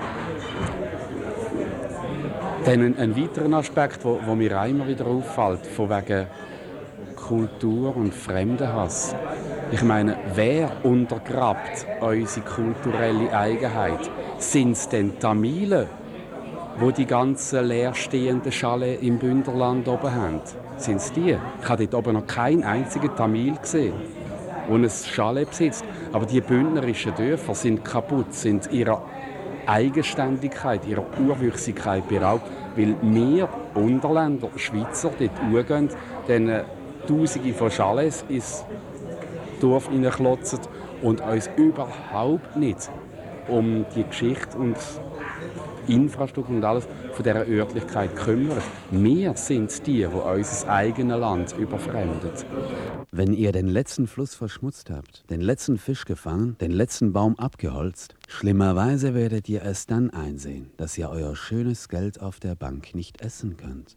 Dann ein, ein weiterer Aspekt, wo, wo mir immer wieder auffällt, von wegen Kultur und Fremdenhass. Ich meine, wer untergrabt unsere kulturelle Eigenheit? Sind es denn Tamilen, die die ganzen leerstehenden Chalets im Bündnerland oben haben? Sind es die? Ich habe dort oben noch keinen einzigen Tamil gesehen, der ein Chalet besitzt. Aber die bündnerischen Dörfer sind kaputt, sind ihrer Eigenständigkeit, ihrer Urwüchsigkeit beraubt, weil wir Unterländer, Schweizer, dort hochgehen, dann Tausende von Chalets ins Dorf hineinklotzen und uns überhaupt nicht um die Geschichte und Infrastruktur und alles von dieser Örtlichkeit kümmern. Wir sind die, die unser eigenes Land überfremdet. Wenn ihr den letzten Fluss verschmutzt habt, den letzten Fisch gefangen, den letzten Baum abgeholzt, schlimmerweise werdet ihr es dann einsehen, dass ihr euer schönes Geld auf der Bank nicht essen könnt.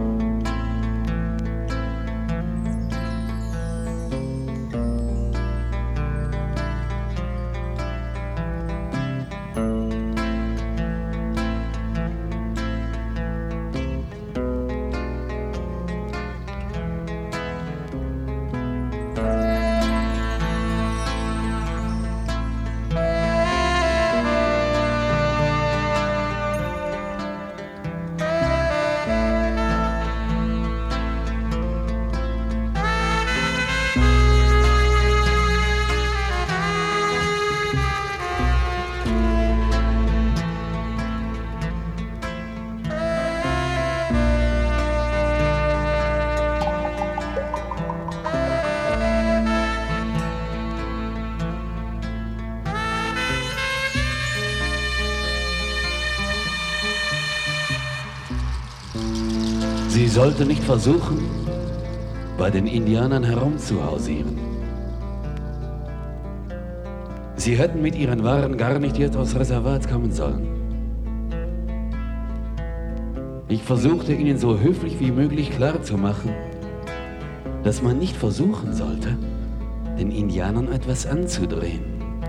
Sie sollte nicht versuchen, bei den Indianern herumzuhausieren. Sie hätten mit ihren Waren gar nicht jetzt aufs Reservat kommen sollen. Ich versuchte ihnen so höflich wie möglich klarzumachen, dass man nicht versuchen sollte, den Indianern etwas anzudrehen.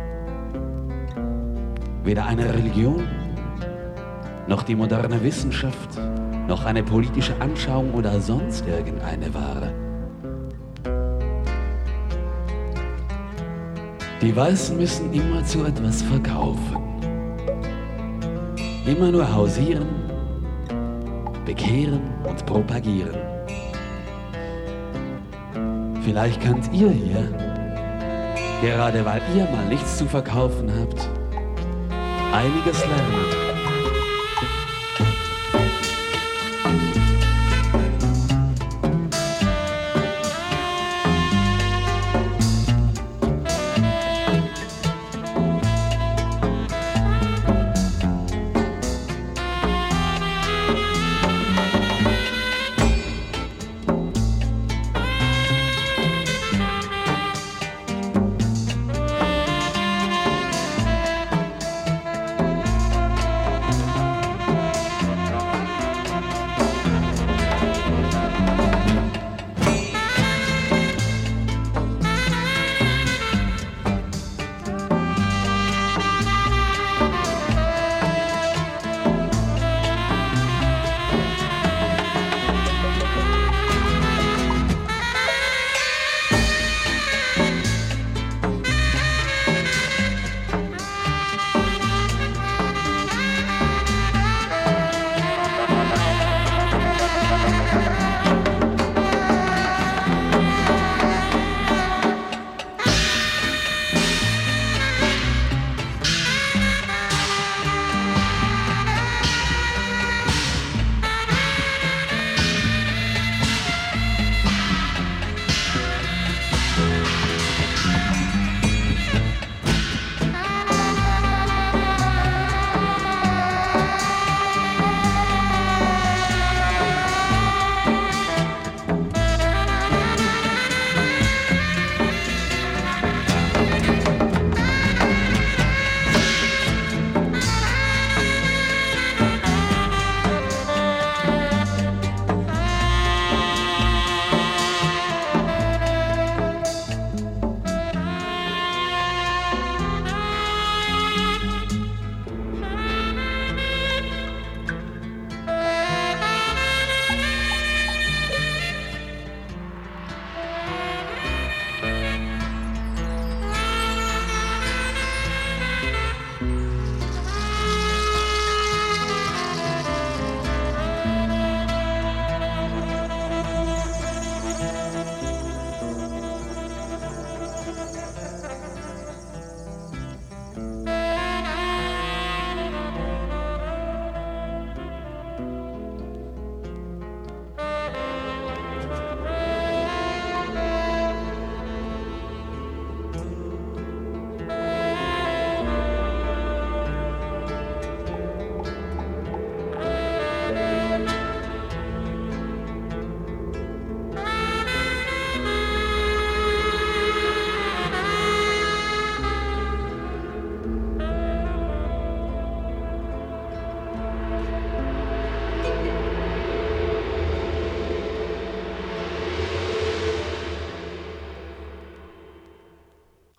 Weder eine Religion, noch die moderne Wissenschaft, noch eine politische Anschauung oder sonst irgendeine Ware. Die Weißen müssen immer zu etwas verkaufen. Immer nur hausieren, bekehren und propagieren. Vielleicht könnt ihr hier, gerade weil ihr mal nichts zu verkaufen habt, einiges lernen.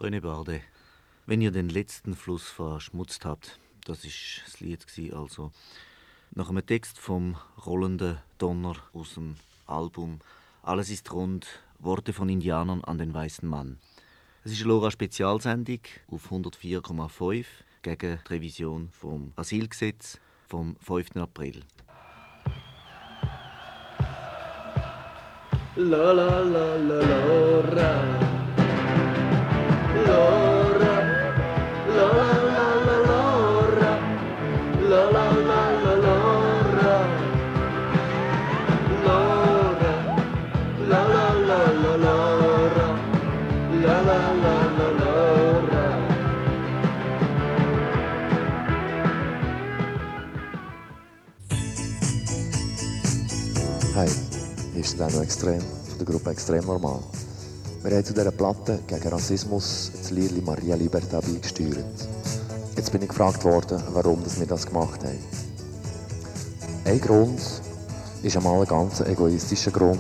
René Bardet. Wenn ihr den letzten Fluss verschmutzt habt, das war das Lied, also nach einem Text vom rollenden Donner aus dem Album «Alles ist rund. Worte von Indianern an den weißen Mann». Es ist eine Lora-Spezialsendung auf hundertvier Komma fünf gegen die Revision vom Asylgesetz vom fünften April. La la la la Lora, Lora, la la la la Lora, la la la la Lora, Lora, la la la la Lora, la la la la Lora. Hi. Ist dann noch extrem, von der Gruppe Extrem Normal. Wir haben zu dieser Platte gegen Rassismus das Liedli Maria Libertà beigesteuert. Jetzt bin ich gefragt worden, warum wir das gemacht haben. Ein Grund ist einmal ein ganz egoistischer Grund.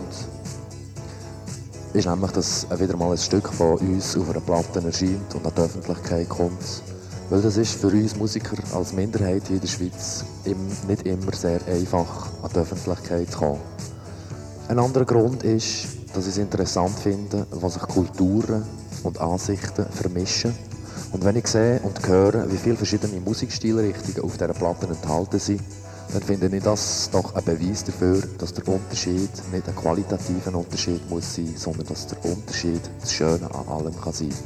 Ist nämlich, dass wieder mal ein Stück von uns auf einer Platte erscheint und an die Öffentlichkeit kommt. Weil das ist für uns Musiker als Minderheit hier in der Schweiz nicht immer sehr einfach, an die Öffentlichkeit zu kommen. Ein anderer Grund ist, dass ich es interessant finde, wo sich Kulturen und Ansichten vermischen. Und wenn ich sehe und höre, wie viele verschiedene Musikstilrichtungen auf dieser Platte enthalten sind, dann finde ich das doch ein Beweis dafür, dass der Unterschied nicht ein qualitativer Unterschied muss sein, sondern dass der Unterschied das Schöne an allem kann sein.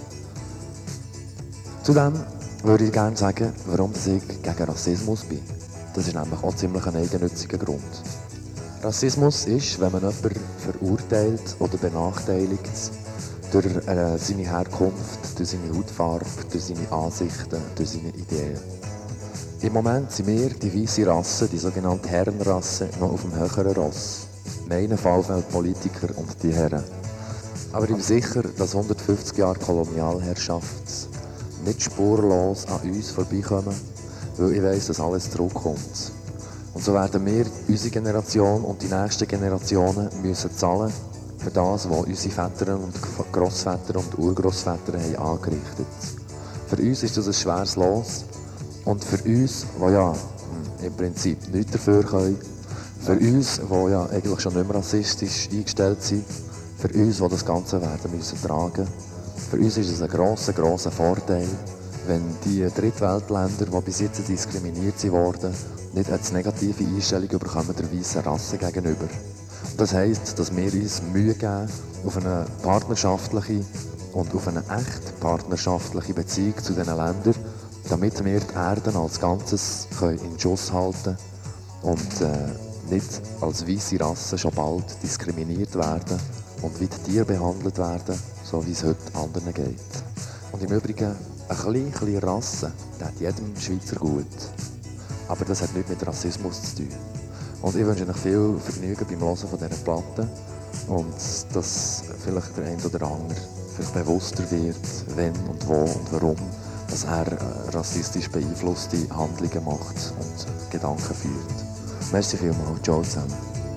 Zudem würde ich gerne sagen, warum ich gegen Rassismus bin. Das ist nämlich auch ziemlich ein eigennütziger Grund. Rassismus ist, wenn man jemanden verurteilt oder benachteiligt durch äh, seine Herkunft, durch seine Hautfarbe, durch seine Ansichten, durch seine Ideen. Im Moment sind wir, die weisse Rasse, die sogenannte Herrenrasse, noch auf dem höheren Ross. Meine Fallfeldpolitiker und die Herren. Aber ich bin sicher, dass hundertfünfzig Jahre Kolonialherrschaft nicht spurlos an uns vorbeikommen, weil ich weiss, dass alles zurückkommt. Und so werden wir, unsere Generation und die nächsten Generationen müssen zahlen für das, was unsere Väter und Grossväter und Urgrossväter haben angerichtet. Für uns ist das ein schweres Los. Und für uns, die ja im Prinzip nichts dafür können, für uns, die ja eigentlich schon nicht mehr rassistisch eingestellt sind, für uns, die das Ganze werden müssen tragen, für uns ist es ein grosser, grosser Vorteil, wenn die Drittweltländer, die bis jetzt diskriminiert wurden, nicht eine negative Einstellung bekommen der weißen Rasse gegenüber. Das heisst, dass wir uns Mühe geben, auf eine partnerschaftliche und auf eine echt partnerschaftliche Beziehung zu diesen Ländern, damit wir die Erde als Ganzes in Schuss halten und äh, nicht als weiße Rasse schon bald diskriminiert werden und wie die Tiere behandelt werden, so wie es heute anderen geht. Und im Übrigen, eine kleine, kleine Rasse, die hat jedem Schweizer gut. Aber das hat nichts mit Rassismus zu tun. Und ich wünsche euch viel Vergnügen beim Hören von dieser Platte und dass vielleicht der eine oder andere vielleicht bewusster wird, wenn und wo und warum dass er rassistisch beeinflusste Handlungen macht und Gedanken führt. Merci vielmals, ciao zusammen.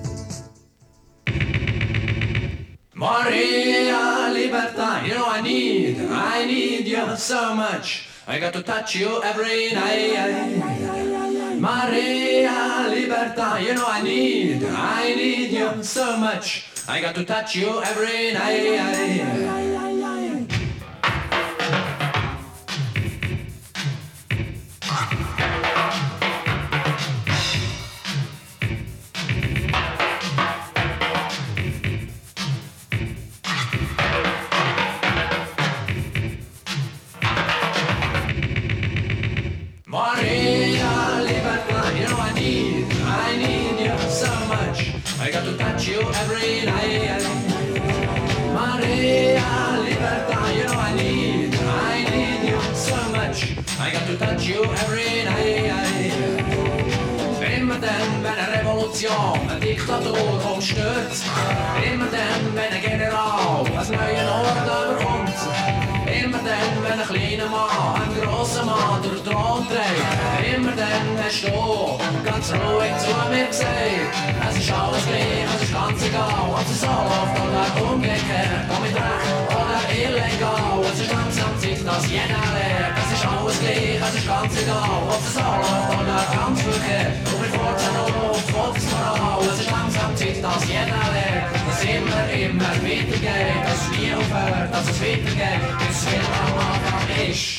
Maria Libertà, you know I need, I need you so much. I got to touch you every night. Maria Libertà, you know I need, I need you so much. I got to touch you every night. Maria Libertà, you know I need, I need you so much. I got to touch you every night. Maria Libertà, you know I need, I need you so much. I got to touch you every night. Immer dann, wenn eine Revolution, eine Diktatur umstürzt. Immer dann, wenn ein General ein neuen Ort überkommt. Immer dann, wenn ein kleiner Mann einen grossen Mann durch den Thron trägt. Immer dann, wenn stehen, ganz ruhig zu mir gesehen. Es ist alles gleich, es ist ganz egal, ob es so läuft oder umgekehrt, ob mit Recht oder illegal. Es ist langsam Zeit, dass jeder lernt. Es ist alles gleich, es ist ganz egal, ob es so läuft oder ganz verkehrt, ob mit Fortune oder Volksmoral. Es ist langsam Zeit, dass jeder lernt, dass immer, immer weitergeht, dass es nie aufhört, dass es weitergeht, bis es wieder am Anfang ist.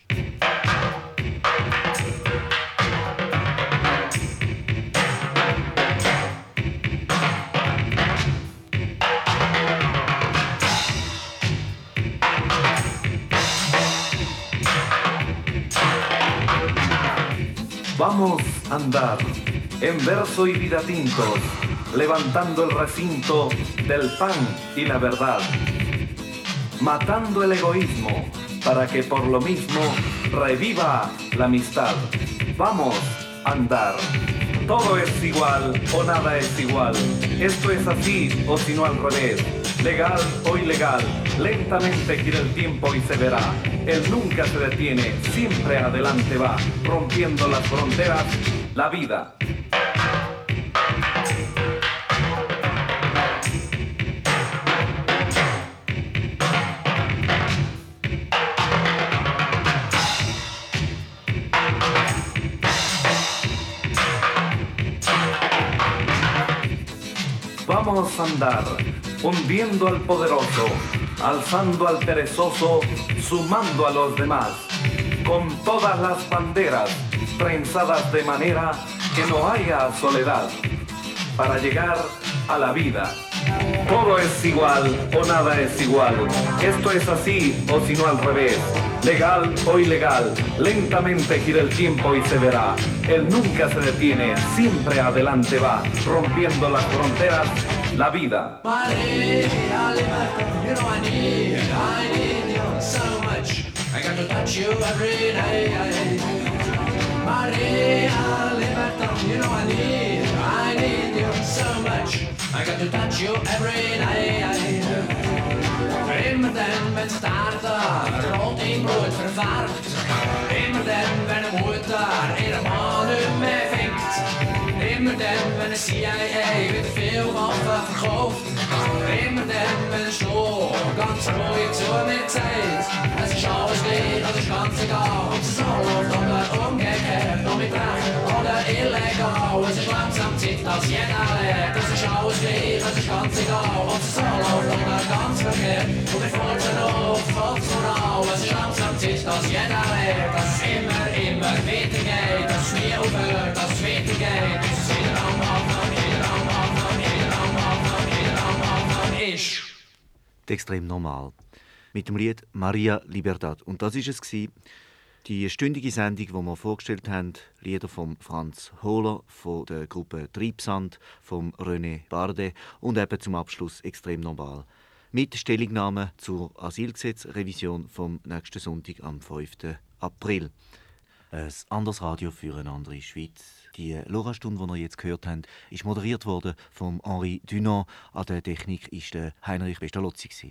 Vamos a andar en verso y vida tintos, levantando el recinto del pan y la verdad, matando el egoísmo para que por lo mismo reviva la amistad. Vamos a andar. Todo es igual o nada es igual. Esto es así o si no al revés. Legal o ilegal, lentamente gira el tiempo y se verá. Él nunca se detiene, siempre adelante va, rompiendo las fronteras, la vida. Vamos a andar, hundiendo al poderoso, alzando al perezoso, sumando a los demás, con todas las banderas trenzadas de manera que no haya soledad, para llegar a la vida. Todo es igual o nada es igual, esto es así o si no al revés, legal o ilegal, lentamente gira el tiempo y se verá. Él nunca se detiene, siempre adelante va, rompiendo las fronteras, la vida. Maria, you know I need, I need you so much. I got to touch you every day. Maria, libertad, you know I need, I need you so much. I got to touch you every day. Immer dann, wenn starten, rot in Blut verfärbt. Immer dann, wenn eine Mutter ihren Mann nicht mehr findet. Immer dann, wenn eine C I A wieder viel Waffen verkauft. Immer dann, wenn ein Stroh ganz ruhig zu mir sagt, es ist alles gleich, es ist ganz egal, ob es so läuft oder umgekehrt, ob mit Recht oder illegal. Es ist langsam Zeit, dass jeder lernt, es ist alles gleich, es ist ganz egal, ob es so läuft oder ganz verkehrt, ob mit Fortune oder Volksmoral. Es ist langsam Zeit, dass jeder lernt, dass es immer, immer weitergeht, dass es nie aufhört, dass es weitergeht, bis es wieder am Anfang, wieder am Anfang, wieder am Anfang, wieder am Anfang ist. Extrem normal. Mit dem Lied Maria Libertad. Und das war es. Die stündige Sendung, die wir vorgestellt haben, Lieder von Franz Hohler, von der Gruppe Treibsand, von René Bardet und eben zum Abschluss Extrem normal. Mit Stellungnahme zur Asylgesetzrevision vom nächsten Sonntag am fünften April. Ein anderes Radio für eine andere Schweiz. Die Lora-Stunde, die ihr jetzt gehört habt, ist moderiert worden von Henri Dunant. An der Technik war der Heinrich Pestalozzi.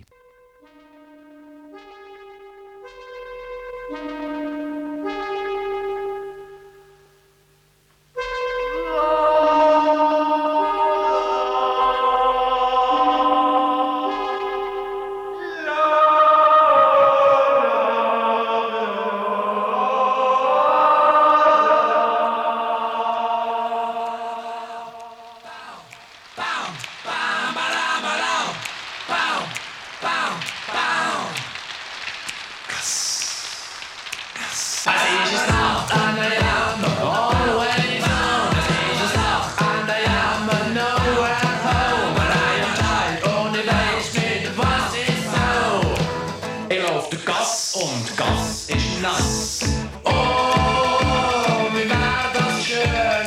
Und Gas ist nass. Oh, wie wär das schön,